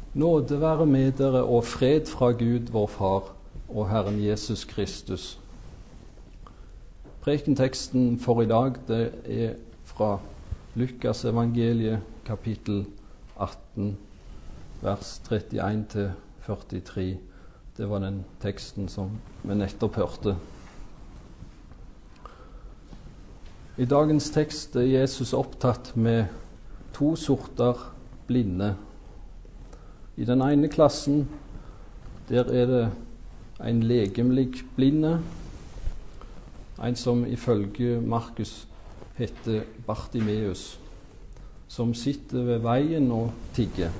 Nåde være med dere og fred fra Gud, vår Far, og Herren Jesus Kristus. Prekenteksten for i dag, det er fra Lukas evangeliet, kapittel 18, vers 31-43. Det var den teksten som vi nettopp hørte. I dagens tekst er Jesus opptatt med to sorter blinde. I den ene klassen, der er det en legemlig blinde, en som ifølge Markus heter Bartimeus, som sitter ved veien og tigger.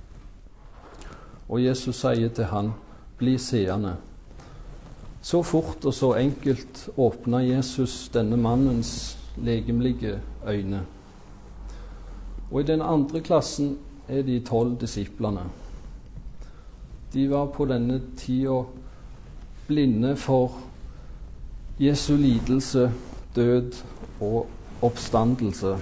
Og Jesus sier til han, bli seende. Så fort og så enkelt åpner Jesus denne mannens legemlige øyne. Og i den andre klassen er de 12 disiplene. De var på denne tida blinde for Jesu lidelse, død og oppstandelse.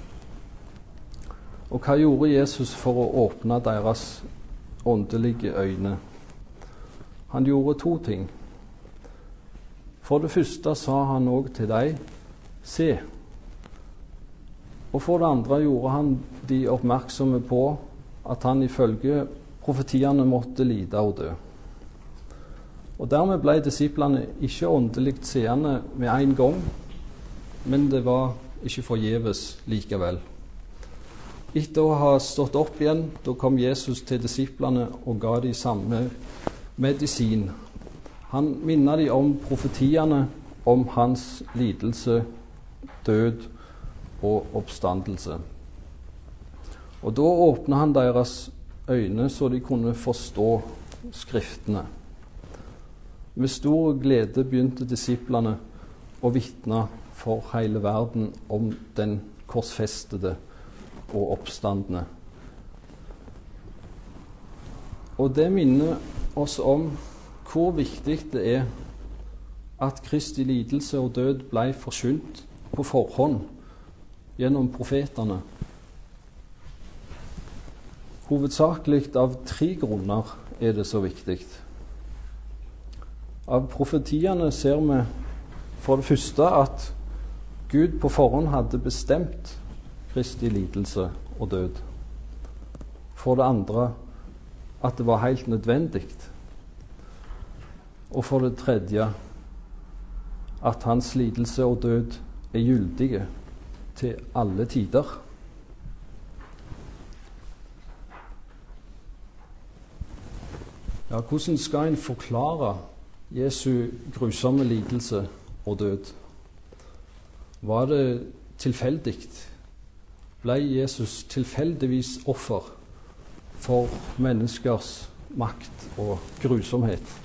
Og hva gjorde Jesus for å åpne deres åndelige øyne? Han gjorde to ting. For det første sa han også til dem, se. Og for det andre gjorde han de oppmerksomme på at han ifølge profetiene måtte lide og dø. Og dermed ble disiplene ikke åndelig seende med en gang, men det var ikke forgjeves likevel. Etter å ha stått opp igjen, da kom Jesus til disiplene og ga de samme medisin. Han minnet de om profetiene om hans lidelse, død og oppstandelse. Og da åpnet han deres øyne så de kunne forstå skriftene. Med stor glede begynte disiplene å vitne for hele verden om den korsfestede og oppstandende. Og det minner oss om hvor viktig det er at Kristi lidelse og død ble forkynt på forhånd gjennom profetene. Hovedsakelig av 3 grunner er det så viktig. Av profetiene ser vi for det første at Gud på forhånd hadde bestemt Kristi lidelse og død. For det andre at det var helt nødvendig. Og for det tredje at hans lidelse og død er gyldige til alle tider. Ja, hvordan skal en forklare Jesu grusomme lidelse og død? Var det tilfeldig? Ble Jesus tilfeldigvis offer for menneskers makt og grusomhet?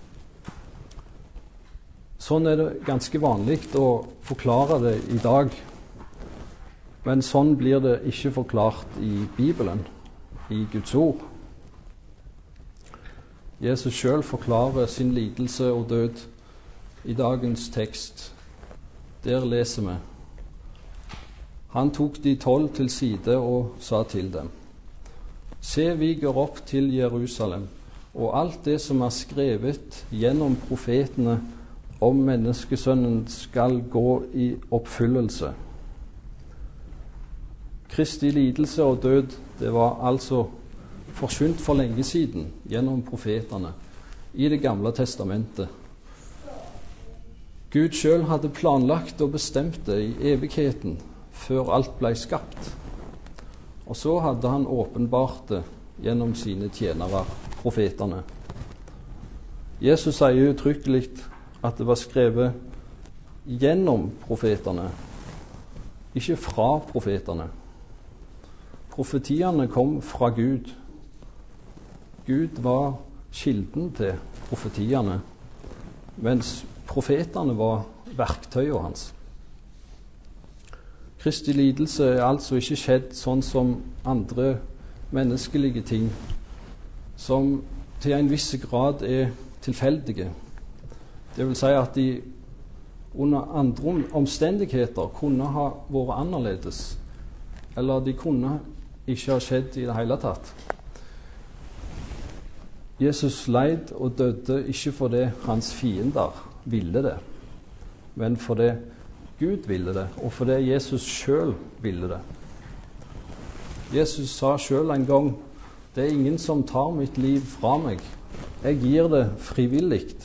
Sånn er det ganske vanlig å forklare det i dag, men sånn blir det ikke forklart i Bibelen, i Guds ord. Jesus selv forklarer sin lidelse og død i dagens tekst. Der leser vi. Han tok de 12 til side og sa til dem, se, vi går opp til Jerusalem, og alt det som er skrevet gjennom profetene om menneskesønnen skal gå i oppfyllelse. Kristi lidelse og død, det var altså forkynt for lenge siden gjennom profetene i Det gamle testamentet. Gud selv hadde planlagt og bestemt det i evigheten før alt ble skapt. Og så hadde han åpenbart det gjennom sine tjenere, profetene. Jesus sier uttrykkelig at det var skrevet gjennom profetene, ikke fra profetene. Profetiene kom fra Gud. Gud var kilden til profetiene, mens profetene var verktøyene hans. Kristi lidelse er altså ikke skjedd sånn som andre menneskelige ting, som til en viss grad er tilfeldige. Det vil si at de under andre omstendigheter kunne ha vært annerledes, eller de kunne ikke ha skjedd i det hele tatt. Jesus leid og døde ikke fordi hans fiender ville det, men fordi Gud ville det, og fordi Jesus selv ville det. Jesus sa selv en gang, det er ingen som tar mitt liv fra meg. Jeg gir det frivilligt.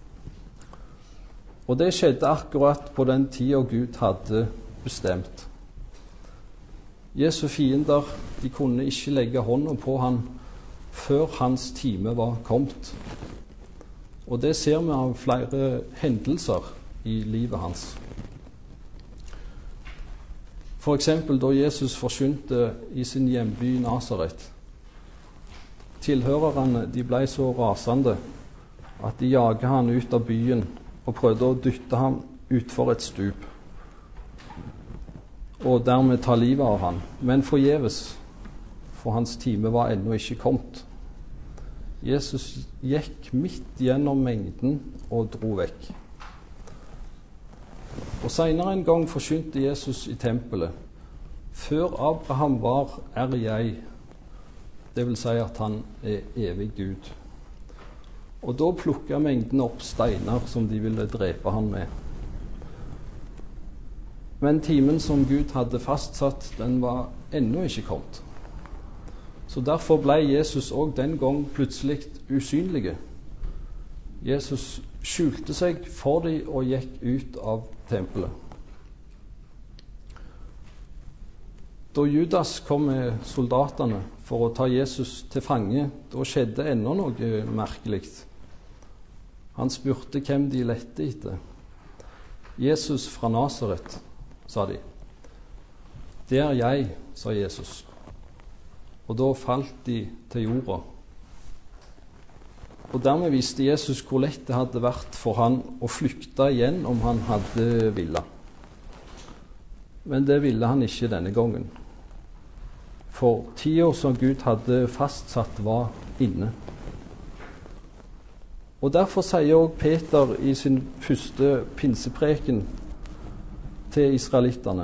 Og det skjedde akkurat på den tiden Gud hadde bestemt. Jesu fiender, de kunne ikke legge hånden på han før hans time var kommet. Og det ser vi av flere hendelser i livet hans. For eksempel da Jesus forsynte i sin hjemby Nazaret. Tilhørerne de ble så rasende at de jaget han ut av byen og prøvde å dytte ham utfor et stup og dermed ta livet av han, men forgjeves, for hans time var ennå ikke kommet. Jesus gikk midt gjennom mengden og dro vekk. Og senere en gang forsynte Jesus i tempelet. Før Abraham var, er jeg. Det vil si at han er evig Gud. Og da plukket mengden opp steiner som de ville drepe han med. Men timen som Gud hadde fastsatt, den var ennå ikke kommet. Så derfor ble Jesus også den gang plutselig usynlig. Jesus skjulte seg for dem og gikk ut av tempelet. Da Judas kom med soldatene for å ta Jesus til fange, da skjedde enda noe merkelig. Han spurte hvem de lette etter. Jesus fra Nazaret, sa de. Det er jeg, sa Jesus. Og da falt de til jorda. Og dermed viste Jesus hvor lett det hadde vært for han å flykte igjen om han hadde villet. Men det ville han ikke denne gangen. For tiden som Gud hadde fastsatt var inne. Og derfor sier også Peter i sin første pinsepreken til israelittene: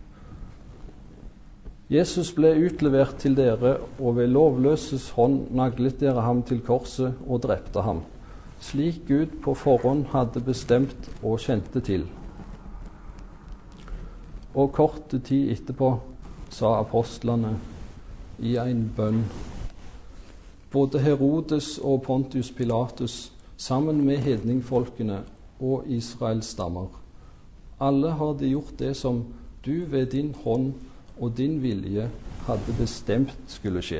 Jesus ble utlevert til dere, og ved lovløses hånd naglet dere ham til korset og drepte ham, slik Gud på forhånd hadde bestemt og kjente til. Og kort tid etterpå sa apostlene i en bønn: både Herodes og Pontius Pilatus, sammen med hedningfolkene og Israels stammer, alle har de gjort det som du ved din hånd og din vilje hadde bestemt skulle skje.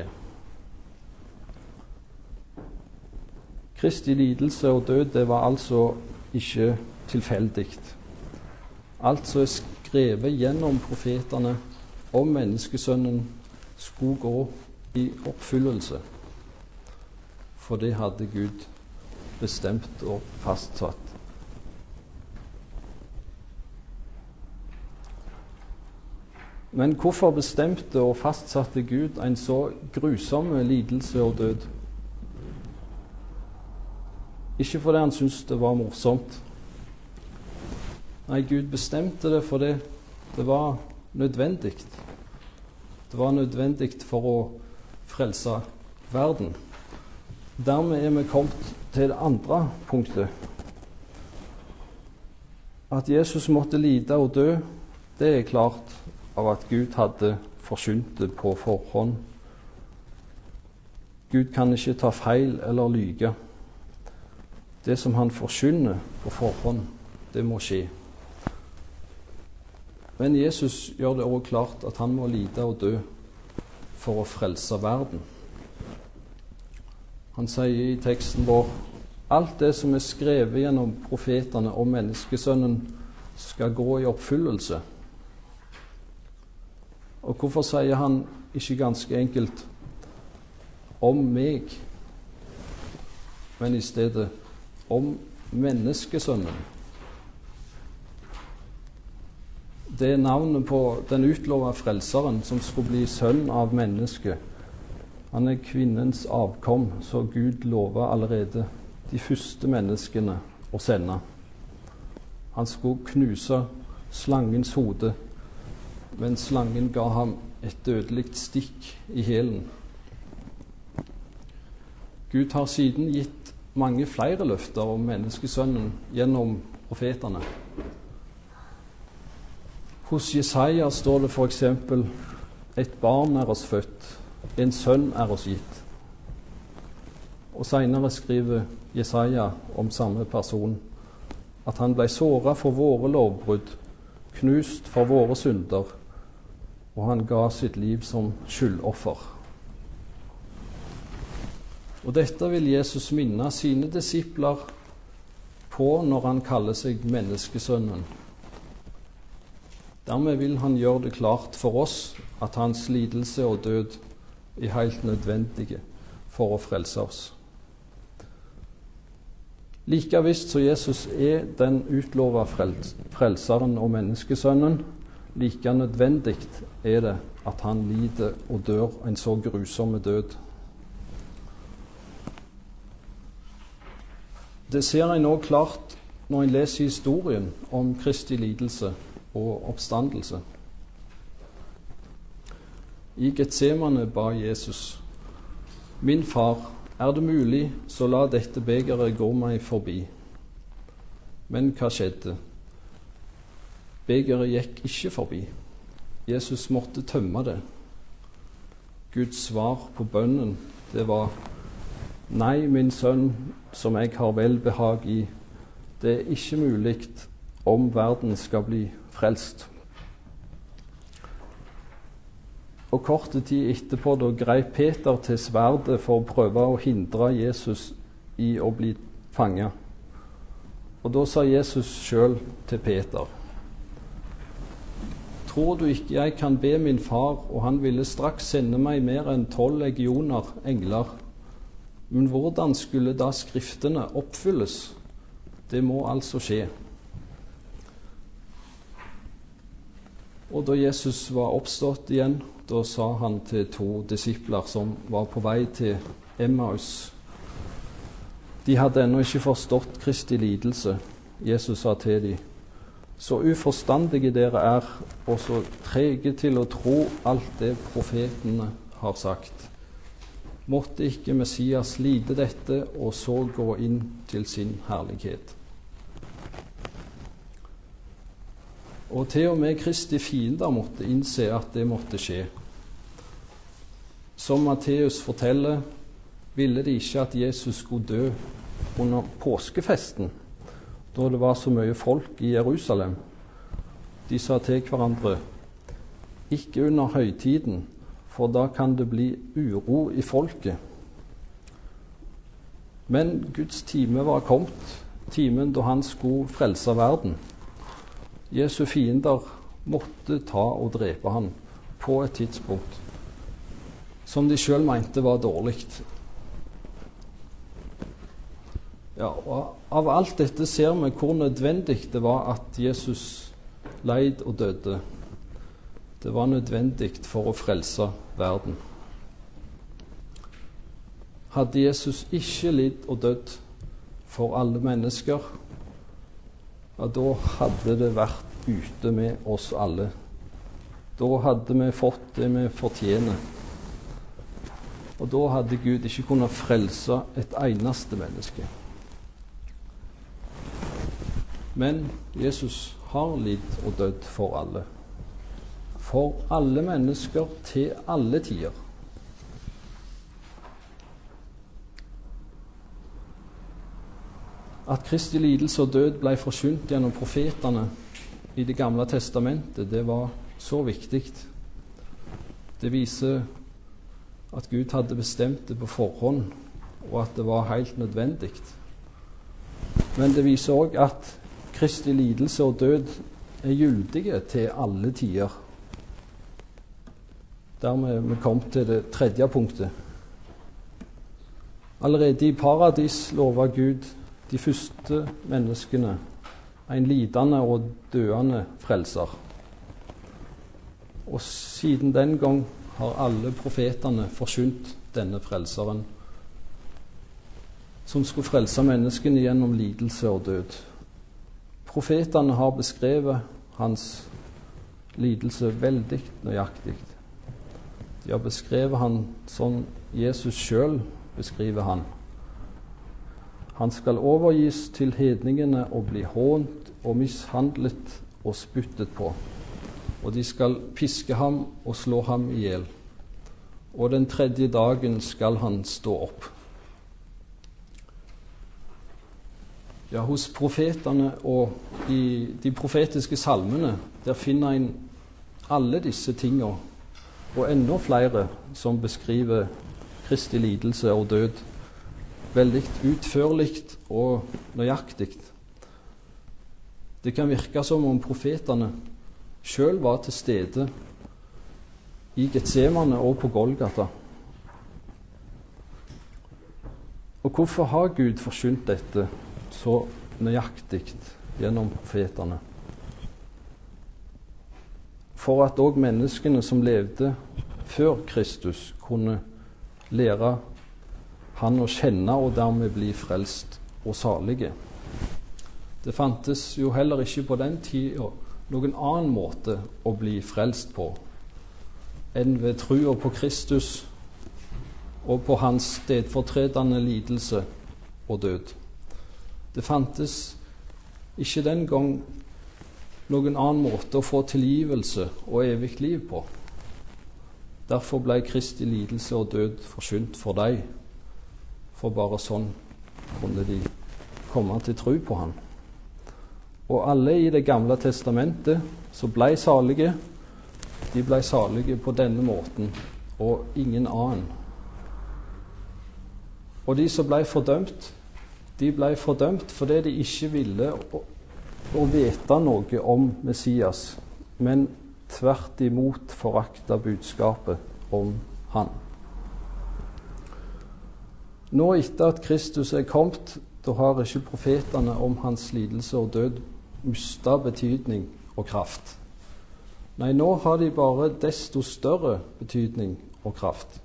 Kristi lidelse og død, det var altså ikke tilfeldig. Alt som er skrevet gjennom profetene om menneskesønnen skulle gå i oppfyllelse, for det hadde Gud bestemt og fastsatt. Men hvorfor bestemte og fastsatte Gud en så grusom lidelse og død? Ikke fordi han syntes det var morsomt. Nei, Gud bestemte det fordi det var nødvendig. Det var nødvendig for å frelse verden. Dermed er vi kommet til det andre punktet. At Jesus måtte lide og dø, det er klart av at Gud hadde forsynt det på forhånd. Gud kan ikke ta feil eller lyge. Det som han forsyner på forhånd, det må skje. Men Jesus gjør det også klart at han må lide og dø for å frelse verden. Han sier i teksten vår: alt det som er skrevet gjennom profetene om menneskesønnen skal gå i oppfyllelse. Og hvorfor sier han ikke ganske enkelt om meg, men i stedet om menneskesønnen? Det er navnet på den utlovede frelseren som skulle bli sønn av mennesket. Han er kvinnens avkom, så Gud lovet allerede de første menneskene å sende. Han skulle knuse slangens hode, men slangen ga ham et dødelig stikk i hælen. Gud har siden gitt mange flere løfter om menneskesønnen gjennom profetene. Hos Jesaja står det for eksempel: et barn er oss født, en sønn er oss gitt. Og senere skriver Jesaja om samme person at han ble såret for våre lovbrudd, knust for våre synder, og han ga sitt liv som skyldoffer. Og dette vil Jesus minne sine disipler på når han kaller seg menneskesønnen. Dermed vil han gjøre det klart for oss at hans lidelse og død er helt nødvendige for å frelse oss. Like visst så Jesus er den utlovet frelseren og menneskesønnen, like nødvendig er det at han lider og dør en så grusomme død. Det ser en også klart når en leser historien om Kristi lidelse og oppstandelse. I Getsemane ba Jesus: «Min far, er det mulig, så la dette begeret gå meg forbi.» Men hva skjedde? Begeret gikk ikke forbi. Jesus måtte tømme det. Guds svar på bønnen, det var: «Nei, min sønn, som jeg har velbehag i, det er ikke mulig om verden skal bli frelst.» Og kort tid etterpå da grep Peter til sverdet for å prøve å hindre Jesus i å bli fanget. Og da sa Jesus selv til Peter: «Tror du ikke jeg kan be min far, og han ville straks sende meg mer enn 12 legioner engler? Men hvordan skulle da skriftene oppfylles? Det må altså skje.» Og da Jesus var oppstått igjen, da sa han til 2 disipler som var på vei til Emmaus. De hadde ennå ikke forstått Kristi lidelse. Jesus sa til dem: «Så uforstandige dere er, og så trege til å tro alt det profetene har sagt. Måtte ikke Messias lide dette, og så gå inn til sin herlighet?» Og til og med Kristi fiender måtte innse at det måtte skje. Som Matteus forteller, ville de ikke at Jesus skulle dø under påskefesten, da det var så mye folk i Jerusalem. De sa til hverandre: «Ikke under høytiden, for da kan det bli uro i folket.» Men Guds time var kommet, timen da han skulle frelse verden. Jesu fiender måtte ta og drepe han på et tidspunkt som de selv mente var dårlig. Ja, og av alt dette ser vi hvor nødvendig det var at Jesus leid og døde. Det var nødvendig for å frelse verden. Hadde Jesus ikke lidd og dødd for alle mennesker, ja, da hadde det vært ute med oss alle. Da hadde vi fått det vi fortjener. Og da hadde Gud ikke kunnet frelse et eneste menneske. Men Jesus har lidd og dødd for alle. For alle mennesker til alle tider. At Kristi lidelse og død ble forkynt gjennom profetene i Det gamle testamentet, det var så viktig. Det viser at Gud hadde bestemt det på forhånd, og at det var helt nødvendig. Men det viser også at Kristi lidelse og død er gyldige til alle tider. Dermed er vi kommet til det 3. punktet. Allerede i paradis lovet Gud de første menneskene en lidende og døende frelser. Og siden den gang har alle profetene forkynt denne frelseren, som skulle frelse menneskene gjennom lidelse og død. Profetene har beskrevet hans lidelse veldig nøyaktig. De har beskrevet han sånn Jesus selv beskriver han. Han skal overgis til hedningene og bli hånt og mishandlet og spyttet på. Og de skal piske ham og slå ham ihjel. Og den tredje dagen skal han stå opp. Ja, hos profetene og i de profetiske salmene, der finner en alle disse tingene, og enda flere som beskriver Kristi lidelse og død, veldig utførlig og nøyaktig. Det kan virke som om profetene selv var til stede i Getsemane og på Golgata. Og hvorfor har Gud forsynt dette så nøyaktig gjennom profetene? For at også menneskene som levde før Kristus kunne lære han å kjenne og dermed bli frelst og salige. Det fantes jo heller ikke på den tida noen annen måte å bli frelst på enn ved trua på Kristus og på hans stedfortredende lidelse og død. Det fantes ikke den gang noen annen måte å få tilgivelse og evig liv på. Derfor ble Kristi lidelse og død forsynt for deg, for bare sånn kunne de komme til tro på han. Og alle i Det gamle testamentet som ble salige, de ble salige på denne måten, og ingen annen. Og de som ble fordømt, de ble fordømt fordi de ikke ville å vite noe om Messias, men tvert imot forakta budskapet om han. Nå etter at Kristus er kommet, da har ikke profetene om hans lidelse og død mistet betydning og kraft. Nei, nå har de bare desto større betydning og kraft.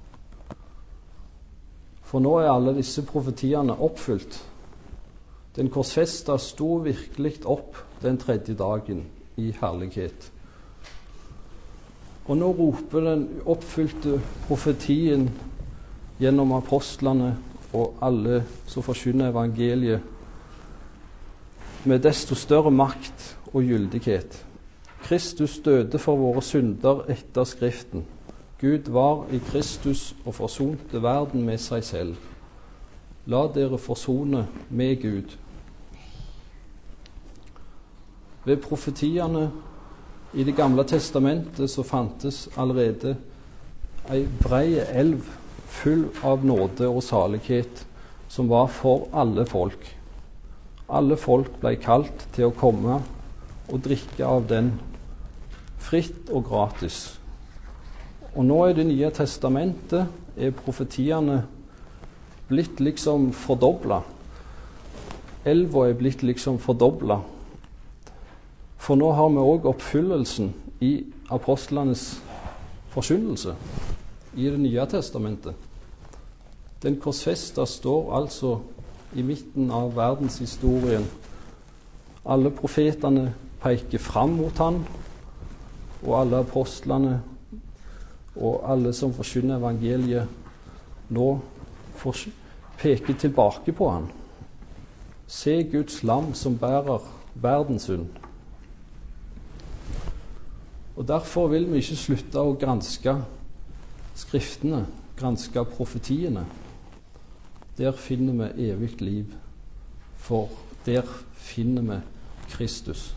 For nå er alle disse profetiene oppfylt. Den korsfesta sto virkelig opp den tredje dagen i herlighet. Og nå roper den oppfylte profetien gjennom apostlene og alle som forkynner evangeliet med desto større makt og gyldighet. Kristus døde for våre synder etter Skriften. Gud var i Kristus og forsonte verden med seg selv. La dere forsone med Gud. Ved profetiene i Det gamle testamentet så fantes allerede ei brei elv full av nåde og salighet som var for alle folk. Alle folk ble kalt til å komme og drikke av den fritt og gratis. Og nå i Det nye testamentet er profetiene blitt liksom fordoblet. Elva er blitt liksom fordoblet. For nå har vi også oppfyllelsen i apostlenes forkynnelse i Det nye testamentet. Den korsfesta står altså i midten av verdenshistorien. Alle profetene peker fram mot han, og alle apostlene og alle som forkynner evangeliet nå peker tilbake på han. Se Guds lam som bærer verdens synd. Og derfor vil vi ikke slutte å granske Skriftene, granske profetiene. Der finner vi evig liv, for der finner vi Kristus.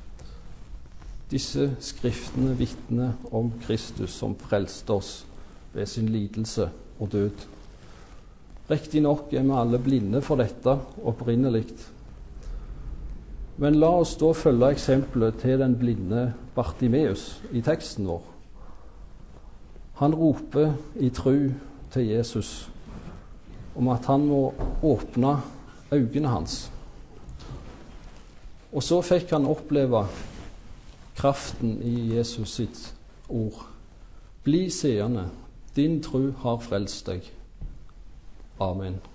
Disse skriftene vitner om Kristus som frelste oss ved sin lidelse og død. Riktig nok er vi alle blinde for dette opprinnelig. Men la oss da følge eksempelet til den blinde Bartimeus i teksten vår. Han roper i tro til Jesus om at han må åpne øynene hans. Og så fikk han oppleve kraften i Jesus sitt ord. Bli seende, din tro har frelst deg. Amen.